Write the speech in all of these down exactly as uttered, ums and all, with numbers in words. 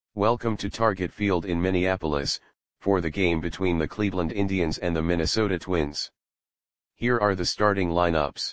Welcome to Target Field in Minneapolis, for the game between the Cleveland Indians and the Minnesota Twins. Here are the starting lineups.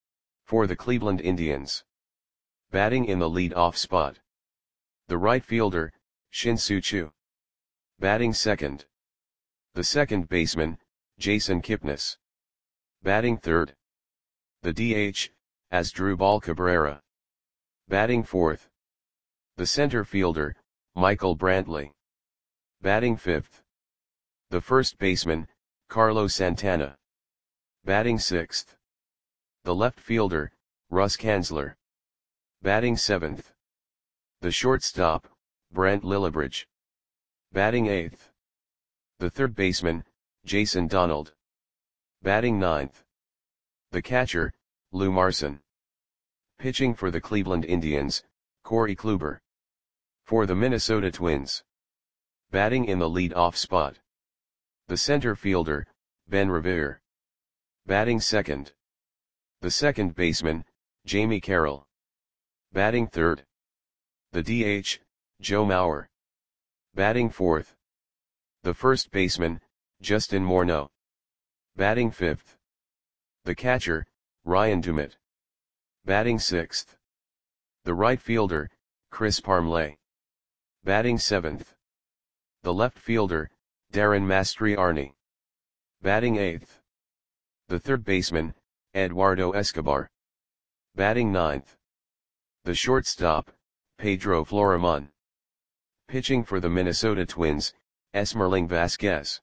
For the Cleveland Indians. Batting in the lead-off spot. The right fielder, Shin-Soo Choo. Batting second. The second baseman, Jason Kipnis. Batting third. The D H, Asdrubal Cabrera. Batting fourth. The center fielder, Michael Brantley. Batting fifth. The first baseman, Carlos Santana. Batting sixth. The left fielder, Russ Kanzler. Batting seventh. The shortstop, Brent Lillibridge. Batting eighth. The third baseman, Jason Donald. Batting ninth. The catcher, Lou Marson. Pitching for the Cleveland Indians, Corey Kluber. For the Minnesota Twins. Batting in the lead-off spot. The center fielder, Ben Revere. Batting second. The second baseman, Jamie Carroll. Batting third. The D H, Joe Mauer. Batting fourth. The first baseman, Justin Morneau. Batting fifth. The catcher, Ryan Dumit. Batting sixth. The right fielder, Chris Parmelee. Batting seventh. The left fielder, Darren Mastriarni. Batting eighth. The third baseman, Eduardo Escobar. Batting ninth. The shortstop, Pedro Florimon. Pitching for the Minnesota Twins, Esmerling Vasquez.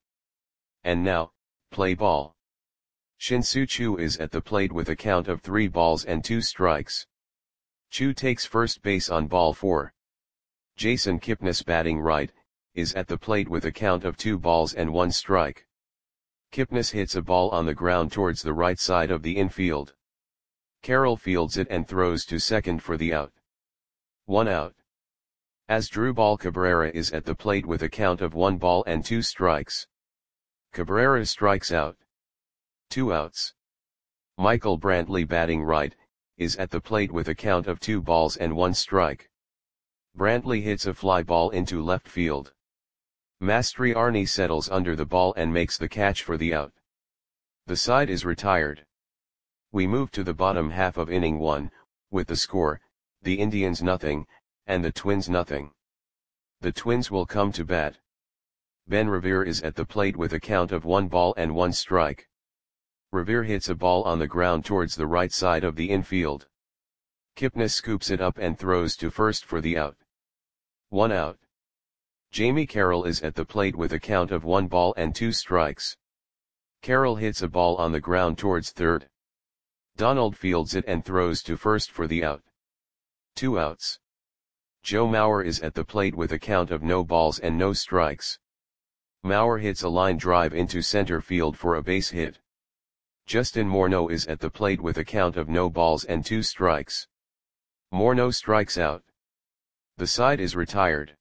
And now, play ball. Shin-Soo Choo is at the plate with a count of three balls and two strikes. Choo takes first base on ball four. Jason Kipnis, batting right, is at the plate with a count of two balls and one strike. Kipnis hits a ball on the ground towards the right side of the infield. Carroll fields it and throws to second for the out. One out. Asdrubal Cabrera is at the plate with a count of one ball and two strikes. Cabrera strikes out. Two outs. Michael Brantley, batting right, is at the plate with a count of two balls and one strike. Brantley hits a fly ball into left field. Mastriarni settles under the ball and makes the catch for the out. The side is retired. We move to the bottom half of inning one, with the score, the Indians nothing, and the Twins nothing. The Twins will come to bat. Ben Revere is at the plate with a count of one ball and one strike. Revere hits a ball on the ground towards the right side of the infield. Kipnis scoops it up and throws to first for the out. One out. Jamie Carroll is at the plate with a count of one ball and two strikes. Carroll hits a ball on the ground towards third. Donald fields it and throws to first for the out. Two outs. Joe Mauer is at the plate with a count of no balls and no strikes. Mauer hits a line drive into center field for a base hit. Justin Morneau is at the plate with a count of no balls and two strikes. Morneau strikes out. The side is retired.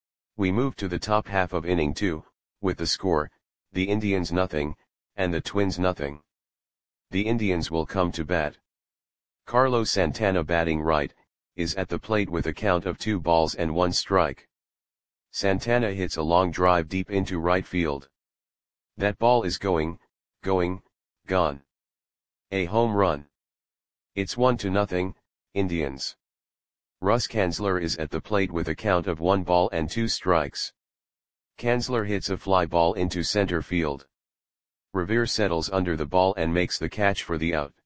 We move to the top half of inning two, with the score, the Indians nothing, and the Twins nothing. The Indians will come to bat. Carlos Santana, batting right, is at the plate with a count of two balls and one strike. Santana hits a long drive deep into right field. That ball is going, going, gone. A home run. It's one to nothing, Indians. Russ Kanzler is at the plate with a count of one ball and two strikes. Kanzler hits a fly ball into center field. Revere settles under the ball and makes the catch for the out.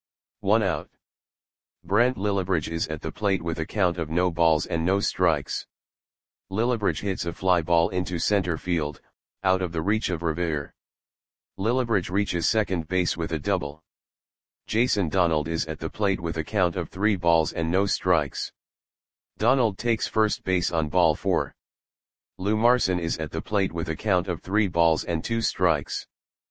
One out. Brent Lillibridge is at the plate with a count of no balls and no strikes. Lillibridge hits a fly ball into center field, out of the reach of Revere. Lillibridge reaches second base with a double. Jason Donald is at the plate with a count of three balls and no strikes. Donald takes first base on ball four. Lou Marson is at the plate with a count of three balls and two strikes.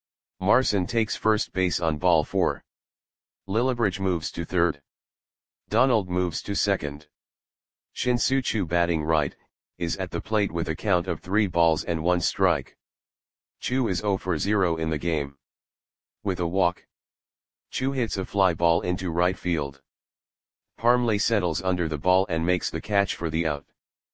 Marson takes first base on ball four. Lillibridge moves to third. Donald moves to second. Shin-Soo Choo, batting right, is at the plate with a count of three balls and one strike. Choo is zero for zero in the game. With a walk. Choo hits a fly ball into right field. Parmelee settles under the ball and makes the catch for the out.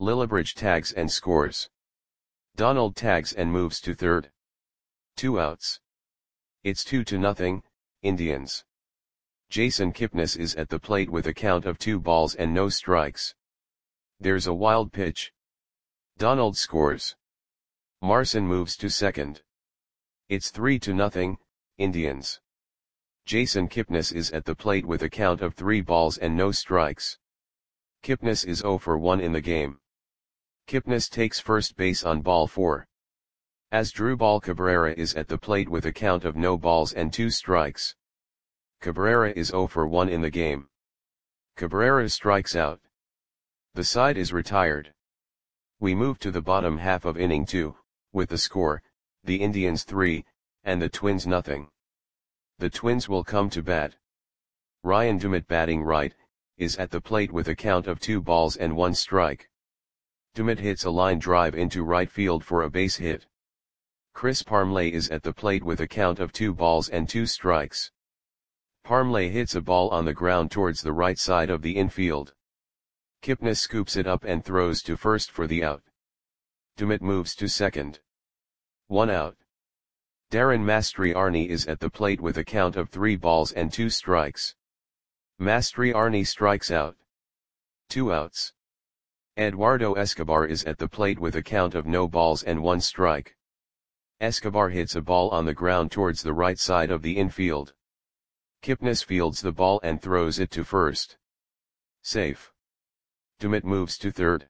Lillibridge tags and scores. Donald tags and moves to third. Two outs. It's two to nothing, Indians. Jason Kipnis is at the plate with a count of two balls and no strikes. There's a wild pitch. Donald scores. Marson moves to second. It's three to nothing, Indians. Jason Kipnis is at the plate with a count of three balls and no strikes. Kipnis is zero for one in the game. Kipnis takes first base on ball four. Asdrubal Cabrera is at the plate with a count of no balls and two strikes. Cabrera is zero for one in the game. Cabrera strikes out. The side is retired. We move to the bottom half of inning two, with the score, the Indians three, and the Twins nothing. The Twins will come to bat. Ryan Dumit, batting right, is at the plate with a count of two balls and one strike. Dumit hits a line drive into right field for a base hit. Chris Parmelee is at the plate with a count of two balls and two strikes. Parmelee hits a ball on the ground towards the right side of the infield. Kipnis scoops it up and throws to first for the out. Dumit moves to second. One out. Darren Mastriarni is at the plate with a count of three balls and two strikes. Mastriarni strikes out. Two outs. Eduardo Escobar is at the plate with a count of no balls and one strike. Escobar hits a ball on the ground towards the right side of the infield. Kipnis fields the ball and throws it to first. Safe. Dumit moves to third.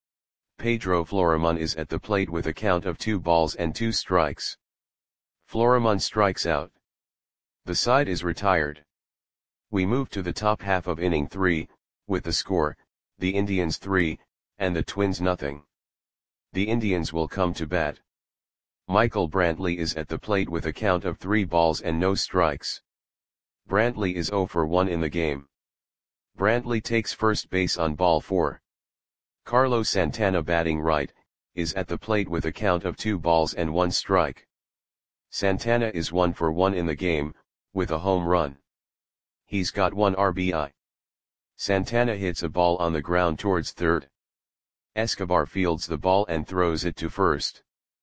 Pedro Florimon is at the plate with a count of two balls and two strikes. Florimon strikes out. The side is retired. We move to the top half of inning three, with the score, the Indians three, and the Twins nothing. The Indians will come to bat. Michael Brantley is at the plate with a count of three balls and no strikes. Brantley is zero for one in the game. Brantley takes first base on ball four. Carlos Santana, batting right, is at the plate with a count of two balls and one strike. Santana is one for one in the game, with a home run. He's got one R B I. Santana hits a ball on the ground towards third. Escobar fields the ball and throws it to first.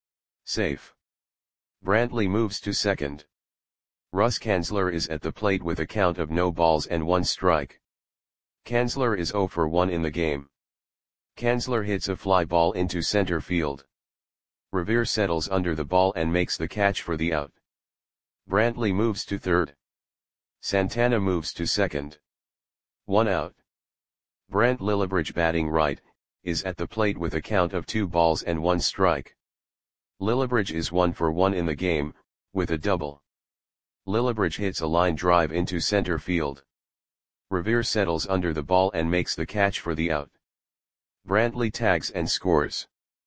Safe. Brantley moves to second. Russ Kanzler is at the plate with a count of no balls and one strike. Kanzler is zero for one in the game. Kanzler hits a fly ball into center field. Revere settles under the ball and makes the catch for the out. Brantley moves to third. Santana moves to second. One out. Brant Lillibridge, batting right, is at the plate with a count of two balls and one strike. Lillibridge is one for one in the game, with a double. Lillibridge hits a line drive into center field. Revere settles under the ball and makes the catch for the out. Brantley tags and scores.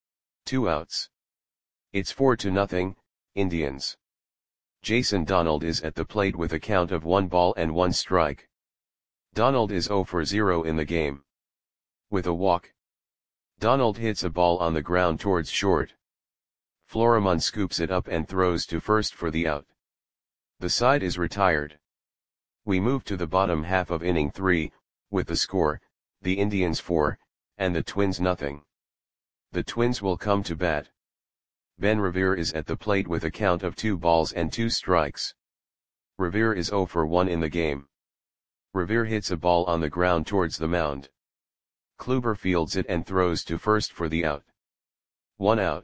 Two outs. It's four to nothing, Indians. Jason Donald is at the plate with a count of one ball and one strike. Donald is zero for zero in the game. With a walk. Donald hits a ball on the ground towards short. Florimon scoops it up and throws to first for the out. The side is retired. We move to the bottom half of inning three, with the score, the Indians four, and the Twins nothing. The Twins will come to bat. Ben Revere is at the plate with a count of two balls and two strikes. Revere is zero for one in the game. Revere hits a ball on the ground towards the mound. Kluber fields it and throws to first for the out. One out.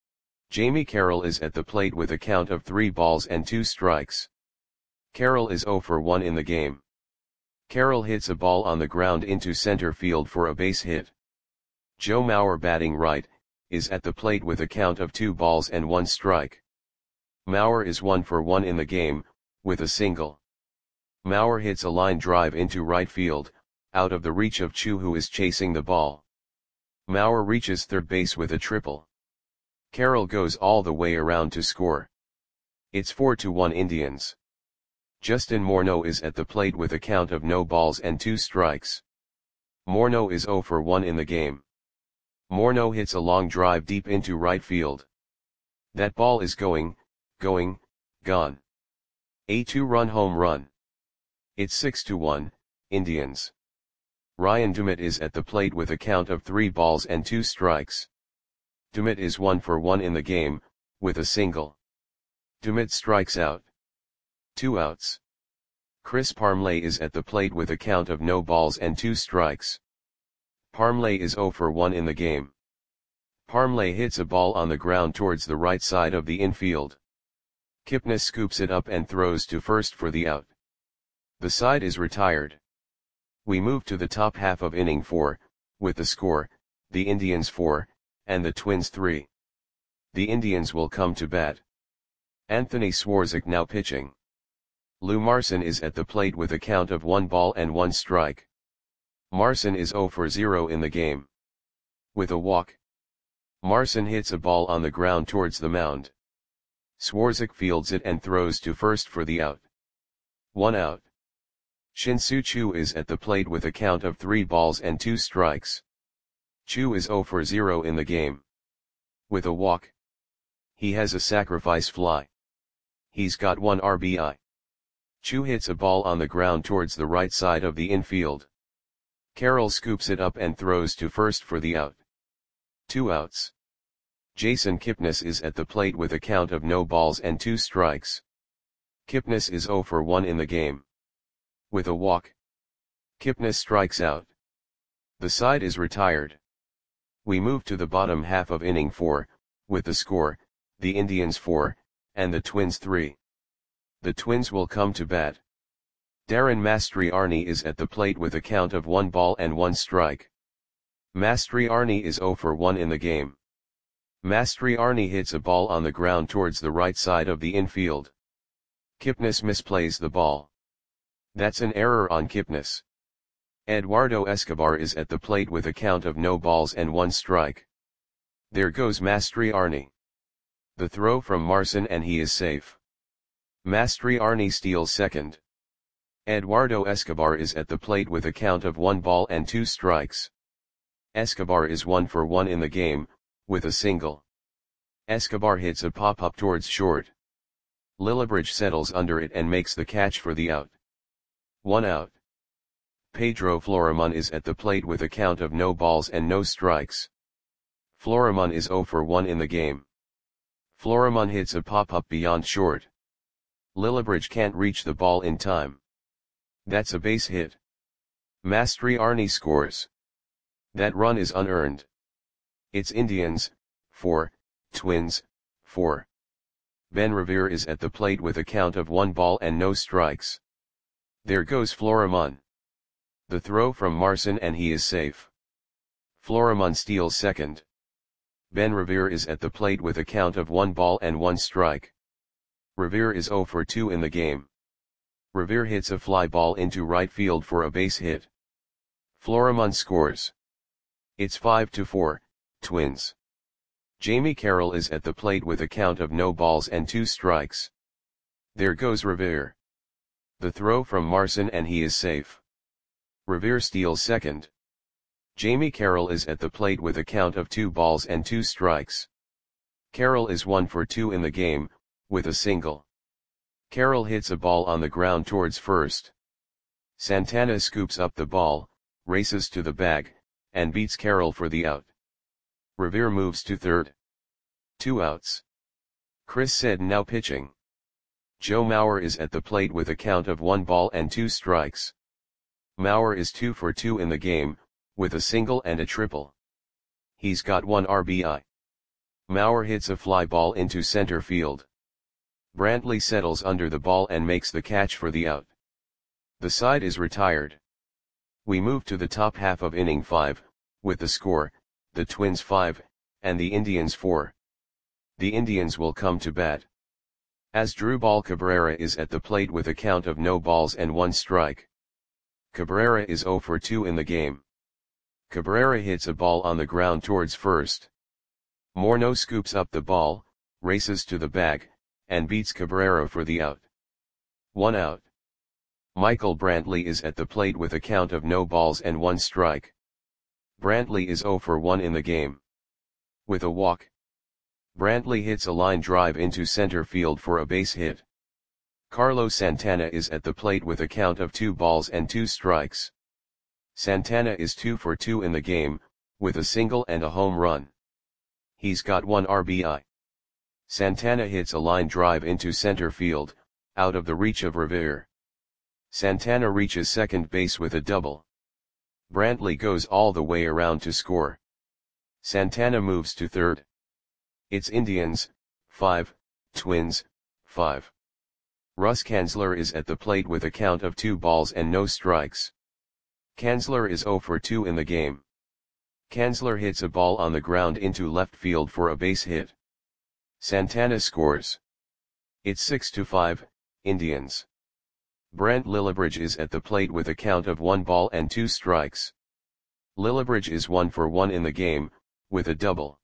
Jamie Carroll is at the plate with a count of three balls and two strikes. Carroll is zero for one in the game. Carroll hits a ball on the ground into center field for a base hit. Joe Mauer, batting right, is at the plate with a count of two balls and one strike. Mauer is one for one in the game, with a single. Mauer hits a line drive into right field, out of the reach of Chu, who is chasing the ball. Mauer reaches third base with a triple. Carroll goes all the way around to score. It's four to one Indians. Justin Morneau is at the plate with a count of no balls and two strikes. Morneau is zero for one in the game. Morneau hits a long drive deep into right field. That ball is going, going, gone. A two-run home run. It's six to one, Indians. Ryan Dumit is at the plate with a count of three balls and two strikes. Dumit is one for one in the game, with a single. Dumit strikes out. Two outs. Chris Parmelee is at the plate with a count of no balls and two strikes. Parmelee is zero for one in the game. Parmelee hits a ball on the ground towards the right side of the infield. Kipnis scoops it up and throws to first for the out. The side is retired. We move to the top half of inning four, with the score, the Indians four, and the Twins three. The Indians will come to bat. Anthony Swarzak now pitching. Lou Marson is at the plate with a count of one ball and one strike. Marson is zero for zero in the game. With a walk. Marson hits a ball on the ground towards the mound. Swarzak fields it and throws to first for the out. One out. Shin-Soo Choo is at the plate with a count of three balls and two strikes. Choo is zero for zero in the game. With a walk. He has a sacrifice fly. He's got one R B I. Choo hits a ball on the ground towards the right side of the infield. Carroll scoops it up and throws to first for the out. Two outs. Jason Kipnis is at the plate with a count of no balls and two strikes. Kipnis is zero for one in the game. With a walk. Kipnis strikes out. The side is retired. We move to the bottom half of inning four, with the score, the Indians four, and the Twins three. The Twins will come to bat. Darren Mastriani is at the plate with a count of one ball and one strike. Mastriani is zero for one in the game. Mastriani hits a ball on the ground towards the right side of the infield. Kipnis misplays the ball. That's an error on Kipnis. Eduardo Escobar is at the plate with a count of no balls and one strike. There goes Mastriani. The throw from Marson and he is safe. Mastriani steals second. Eduardo Escobar is at the plate with a count of one ball and two strikes. Escobar is one for one in the game, with a single. Escobar hits a pop-up towards short. Lillibridge settles under it and makes the catch for the out. One out. Pedro Florimon is at the plate with a count of no balls and no strikes. Florimon is zero for one in the game. Florimon hits a pop-up beyond short. Lillibridge can't reach the ball in time. That's a base hit. Mastriani scores. That run is unearned. It's Indians, four, Twins, four. Ben Revere is at the plate with a count of one ball and no strikes. There goes Florimon. The throw from Marson and he is safe. Florimon steals second. Ben Revere is at the plate with a count of one ball and one strike. Revere is zero for two in the game. Revere hits a fly ball into right field for a base hit. Florimon scores. It's five to four, Twins. Jamie Carroll is at the plate with a count of no balls and two strikes. There goes Revere. The throw from Marson and he is safe. Revere steals second. Jamie Carroll is at the plate with a count of two balls and two strikes. Carroll is one for two in the game, with a single. Carroll hits a ball on the ground towards first. Santana scoops up the ball, races to the bag, and beats Carroll for the out. Revere moves to third. Two outs. Chris Seddon now pitching. Joe Mauer is at the plate with a count of one ball and two strikes. Mauer is two for two in the game, with a single and a triple. He's got one R B I. Mauer hits a fly ball into center field. Brantley settles under the ball and makes the catch for the out. The side is retired. We move to the top half of inning five, with the score, the Twins five, and the Indians four. The Indians will come to bat. Asdrubal Cabrera is at the plate with a count of no balls and one strike. Cabrera is zero for two in the game. Cabrera hits a ball on the ground towards first. Morneau scoops up the ball, races to the bag, and beats Cabrera for the out. One out. Michael Brantley is at the plate with a count of no balls and one strike. Brantley is zero for one in the game. With a walk. Brantley hits a line drive into center field for a base hit. Carlos Santana is at the plate with a count of two balls and two strikes. Santana is two for two in the game, with a single and a home run. He's got one R B I. Santana hits a line drive into center field, out of the reach of Revere. Santana reaches second base with a double. Brantley goes all the way around to score. Santana moves to third. It's Indians, five, Twins, five. Russ Kanzler is at the plate with a count of two balls and no strikes. Kanzler is zero for two in the game. Kanzler hits a ball on the ground into left field for a base hit. Santana scores. It's six to five, Indians. Brent Lillibridge is at the plate with a count of one ball and two strikes. Lillibridge is one for one in the game, with a double.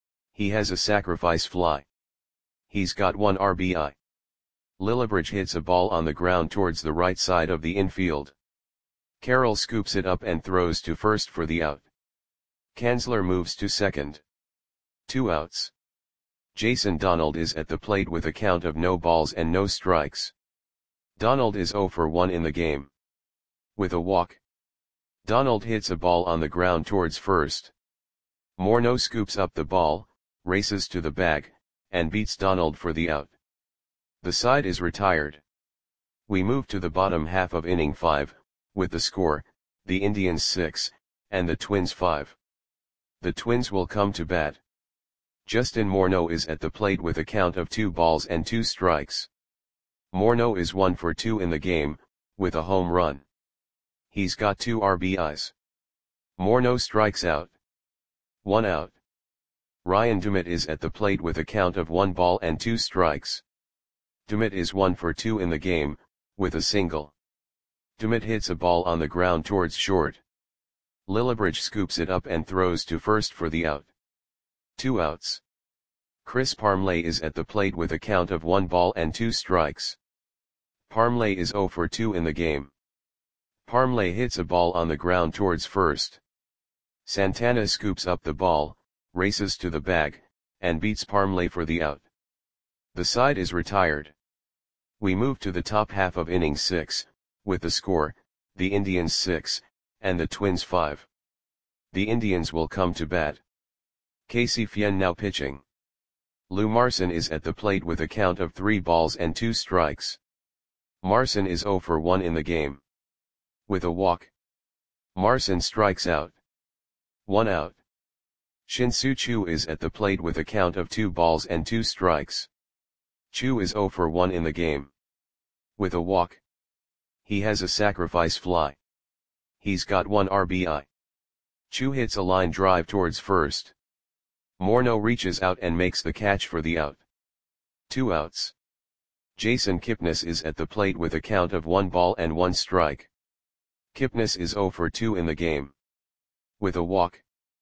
He has a sacrifice fly. He's got one R B I. Lillibridge hits a ball on the ground towards the right side of the infield. Carroll scoops it up and throws to first for the out. Kanzler moves to second. Two outs. Jason Donald is at the plate with a count of no balls and no strikes. Donald is zero for one in the game. With a walk. Donald hits a ball on the ground towards first. Morneau scoops up the ball, races to the bag, and beats Donald for the out. The side is retired. We move to the bottom half of inning five, with the score, the Indians six, and the Twins five. The Twins will come to bat. Justin Morneau is at the plate with a count of two balls and two strikes. Morneau is one for two in the game, with a home run. He's got two R B Is. Morneau strikes out. One out. Ryan Dumit is at the plate with a count of one ball and two strikes. Dumit is one for two in the game, with a single. Dumit hits a ball on the ground towards short. Lillibridge scoops it up and throws to first for the out. Two outs. Chris Parmelee is at the plate with a count of one ball and two strikes. Parmelee is zero for two in the game. Parmelee hits a ball on the ground towards first. Santana scoops up the ball, races to the bag, and beats Parmelee for the out. The side is retired. We move to the top half of inning six, with the score, the Indians six, and the Twins five. The Indians will come to bat. Casey Fien now pitching. Lou Marson is at the plate with a count of three balls and two strikes. Marson is zero for one in the game. With a walk. Marson strikes out. One out. Shin-Soo Choo is at the plate with a count of two balls and two strikes. Choo is zero for one in the game. With a walk. He has a sacrifice fly. He's got one R B I. Choo hits a line drive towards first. Morneau reaches out and makes the catch for the out. Two outs. Jason Kipnis is at the plate with a count of one ball and one strike. Kipnis is zero for two in the game. With a walk.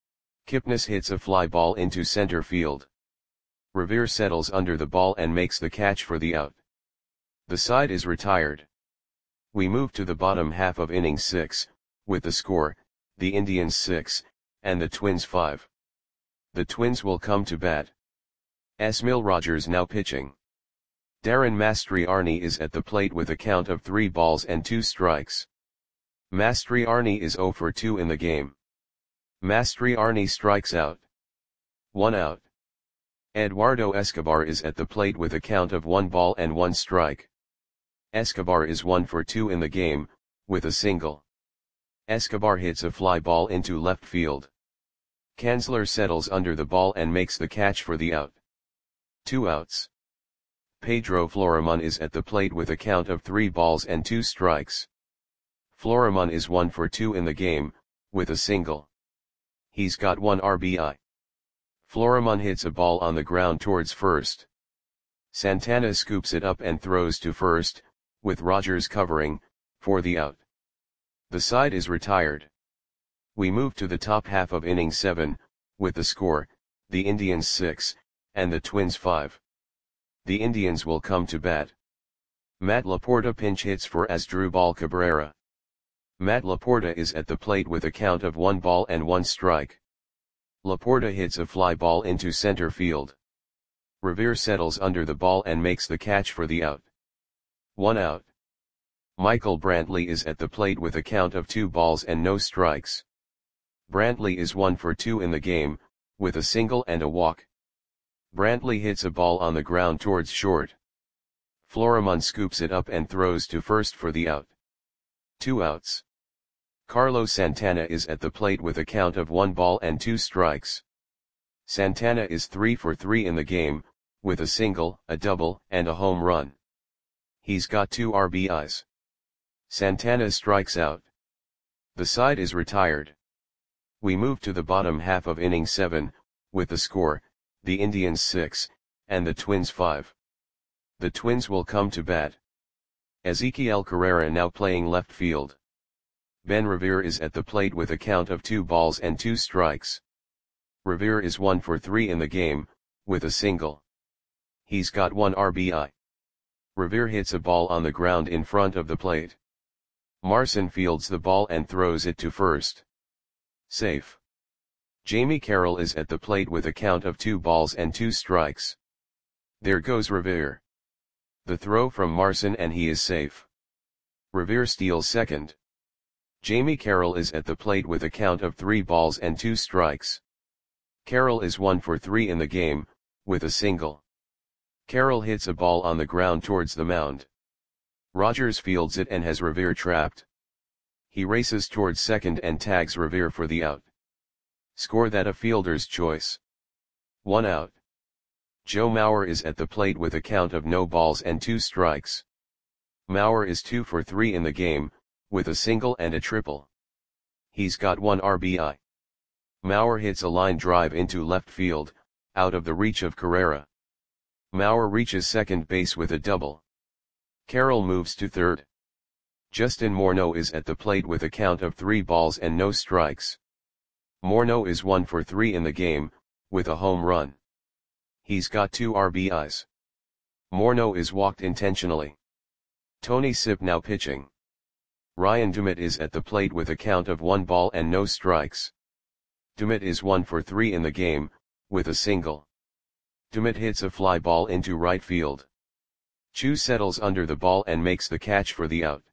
Kipnis hits a fly ball into center field. Revere settles under the ball and makes the catch for the out. The side is retired. We move to the bottom half of inning six, with the score, the Indians six, and the Twins five. The Twins will come to bat. Esmil Rogers now pitching. Darren Mastriarni is at the plate with a count of three balls and two strikes. Mastriarni is zero for two in the game. Mastriarni strikes out. One out. Eduardo Escobar is at the plate with a count of one ball and one strike. Escobar is one for two in the game, with a single. Escobar hits a fly ball into left field. Kanzler settles under the ball and makes the catch for the out. Two outs. Pedro Florimon is at the plate with a count of three balls and two strikes. Florimon is one for two in the game, with a single. He's got one R B I. Florimon hits a ball on the ground towards first. Santana scoops it up and throws to first, with Rogers covering, for the out. The side is retired. We move to the top half of inning seven, with the score, the Indians six, and the Twins five. The Indians will come to bat. Matt Laporta pinch hits for Asdrubal Cabrera. Matt Laporta is at the plate with a count of one ball and one strike. Laporta hits a fly ball into center field. Revere settles under the ball and makes the catch for the out. One out. Michael Brantley is at the plate with a count of two balls and no strikes. Brantley is one for two in the game, with a single and a walk. Brantley hits a ball on the ground towards short. Florimon scoops it up and throws to first for the out. Two outs. Carlos Santana is at the plate with a count of one ball and two strikes. Santana is three for three in the game, with a single, a double, and a home run. He's got two R B Is. Santana strikes out. The side is retired. We move to the bottom half of inning seven, with the score, the Indians six, and the Twins five. The Twins will come to bat. Ezequiel Carrera now playing left field. Ben Revere is at the plate with a count of two balls and two strikes. Revere is one for three in the game, with a single. He's got one R B I. Revere hits a ball on the ground in front of the plate. Marson fields the ball and throws it to first. Safe. Jamie Carroll is at the plate with a count of two balls and two strikes. There goes Revere. The throw from Marson and he is safe. Revere steals second. Jamie Carroll is at the plate with a count of three balls and two strikes. Carroll is one for three in the game, with a single. Carroll hits a ball on the ground towards the mound. Rogers fields it and has Revere trapped. He races towards second and tags Revere for the out. Score that a fielder's choice. One out. Joe Mauer is at the plate with a count of no balls and two strikes. Mauer is two for three in the game, with a single and a triple. He's got one R B I. Mauer hits a line drive into left field, out of the reach of Carrera. Mauer reaches second base with a double. Carroll moves to third. Justin Morneau is at the plate with a count of three balls and no strikes. Morneau is one for three in the game, with a home run. He's got two R B Is. Morneau is walked intentionally. Tony Sipp now pitching. Ryan Dumit is at the plate with a count of one ball and no strikes. Dumit is one for three in the game, with a single. Dumit hits a fly ball into right field. Chu settles under the ball and makes the catch for the out.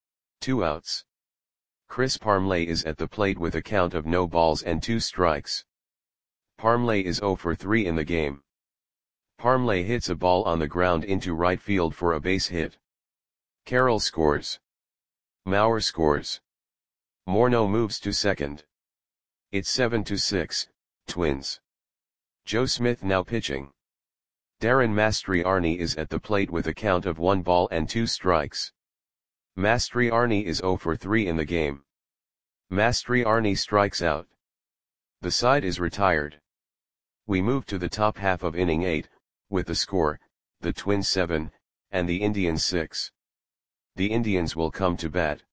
Two outs. Chris Parmelee is at the plate with a count of no balls and two strikes. Parmelee is zero for three in the game. Parmelee hits a ball on the ground into right field for a base hit. Carroll scores. Mauer scores. Morneau moves to second. It's seven to six, Twins. Joe Smith now pitching. Darren Mastriani is at the plate with a count of one ball and two strikes. Mastriani is zero for three in the game. Mastriani strikes out. The side is retired. We move to the top half of inning eight, with the score, the Twins seven, and the Indians six. The Indians will come to bat.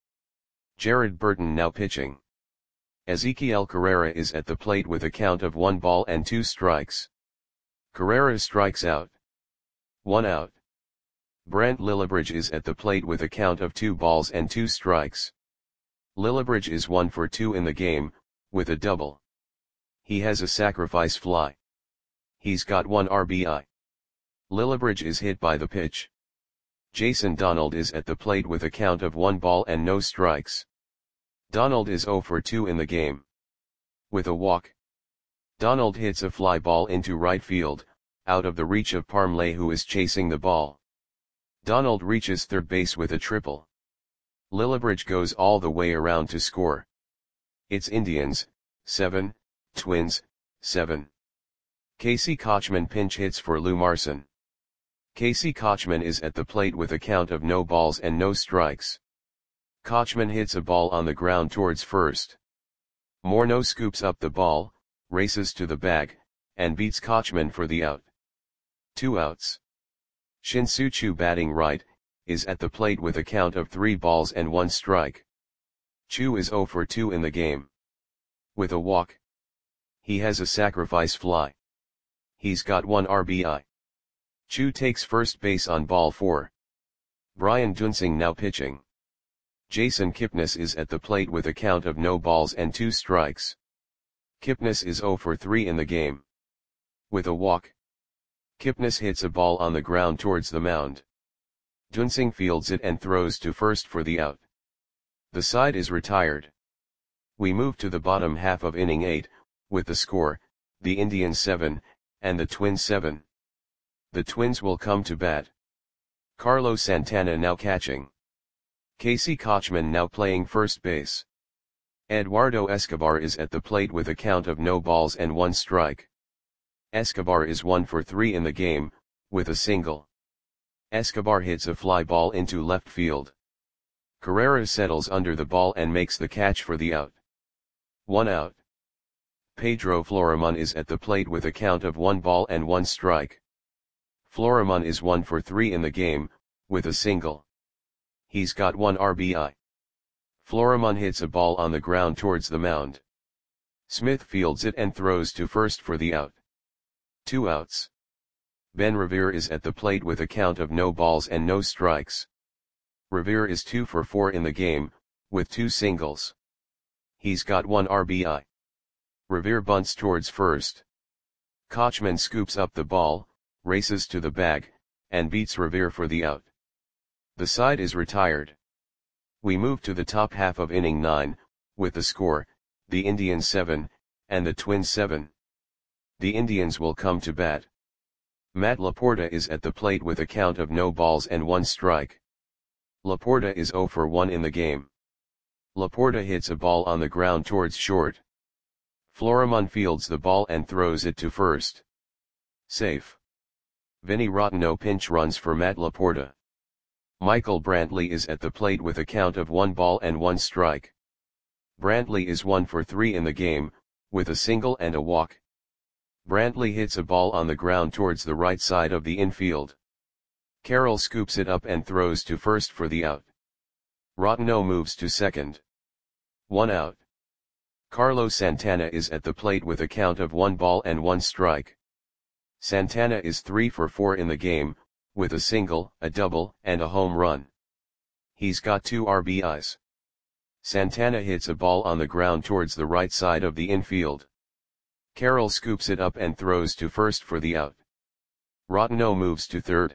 Jared Burton now pitching. Ezequiel Carrera is at the plate with a count of one ball and two strikes. Carrera strikes out. One out. Brent Lillibridge is at the plate with a count of two balls and two strikes. Lillibridge is one for two in the game, with a double. He has a sacrifice fly. He's got one R B I. Lillibridge is hit by the pitch. Jason Donald is at the plate with a count of one ball and no strikes. Donald is zero for two in the game. With a walk. Donald hits a fly ball into right field, out of the reach of Parmelee who is chasing the ball. Donald reaches third base with a triple. Lillibridge goes all the way around to score. It's Indians, seven, Twins, seven. Casey Kotchman pinch hits for Lou Marson. Casey Kotchman is at the plate with a count of no balls and no strikes. Kotchman hits a ball on the ground towards first. Morneau scoops up the ball, races to the bag, and beats Kotchman for the out. Two outs. Shin-Soo Choo batting right, is at the plate with a count of three balls and one strike. Choo is zero for two in the game. With a walk. He has a sacrifice fly. He's got one R B I. Choo takes first base on ball four. Brian Duensing now pitching. Jason Kipnis is at the plate with a count of no balls and two strikes. Kipnis is zero for three in the game. With a walk. Kipnis hits a ball on the ground towards the mound. Dunsing fields it and throws to first for the out. The side is retired. We move to the bottom half of inning eight, with the score, the Indians seven, and the Twins seven. The Twins will come to bat. Carlos Santana now catching. Casey Kochman now playing first base. Eduardo Escobar is at the plate with a count of no balls and one strike. Escobar is one for three in the game, with a single. Escobar hits a fly ball into left field. Carrera settles under the ball and makes the catch for the out. One out. Pedro Florimon is at the plate with a count of one ball and one strike. Florimon is one for three in the game, with a single. He's got one R B I. Florimon hits a ball on the ground towards the mound. Smith fields it and throws to first for the out. Two outs. Ben Revere is at the plate with a count of no balls and no strikes. Revere is two for four in the game, with two singles. He's got one R B I. Revere bunts towards first. Kochman scoops up the ball, races to the bag, and beats Revere for the out. The side is retired. We move to the top half of inning nine, with the score, the Indians seven, and the Twins seven. The Indians will come to bat. Matt Laporta is at the plate with a count of no balls and one strike. Laporta is zero for one in the game. Laporta hits a ball on the ground towards short. Florimon fields the ball and throws it to first. Safe. Vinny Rotteno pinch runs for Matt Laporta. Michael Brantley is at the plate with a count of one ball and one strike. Brantley is one for three in the game, with a single and a walk. Brantley hits a ball on the ground towards the right side of the infield. Carroll scoops it up and throws to first for the out. Rotteno moves to second. One out. Carlos Santana is at the plate with a count of one ball and one strike. Santana is three for four in the game, with a single, a double, and a home run. He's got two R B Is. Santana hits a ball on the ground towards the right side of the infield. Carroll scoops it up and throws to first for the out. Rotteno moves to third.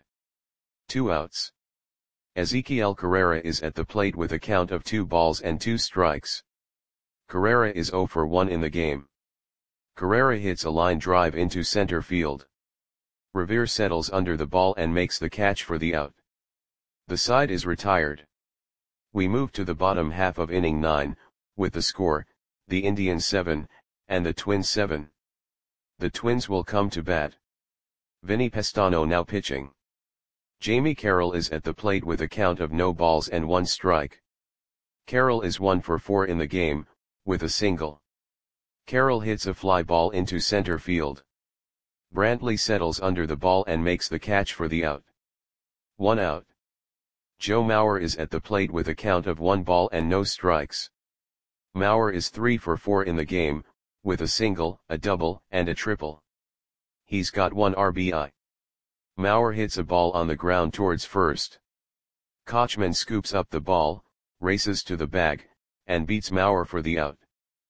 Two outs. Ezequiel Carrera is at the plate with a count of two balls and two strikes. Carrera is zero for one in the game. Carrera hits a line drive into center field. Revere settles under the ball and makes the catch for the out. The side is retired. We move to the bottom half of inning nine, with the score, the Indians seven, and the Twins seven. The Twins will come to bat. Vinny Pestano now pitching. Jamie Carroll is at the plate with a count of no balls and one strike. Carroll is one for four in the game, with a single. Carroll hits a fly ball into center field. Brantley settles under the ball and makes the catch for the out. One out. Joe Mauer is at the plate with a count of one ball and no strikes. Mauer is three for four in the game, with a single, a double, and a triple. He's got one R B I. Mauer hits a ball on the ground towards first. Kochman scoops up the ball, races to the bag, and beats Mauer for the out.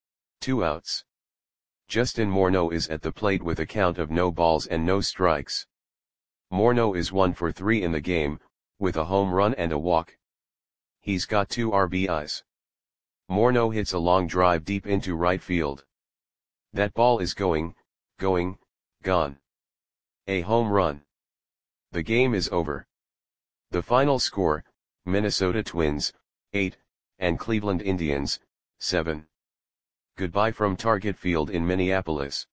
Two outs. Justin Morneau is at the plate with a count of no balls and no strikes. Morneau is one for three in the game, with a home run and a walk. He's got two R B Is. Morneau hits a long drive deep into right field. That ball is going, going, gone. A home run. The game is over. The final score, Minnesota Twins, eight, and Cleveland Indians, seven. Goodbye from Target Field in Minneapolis.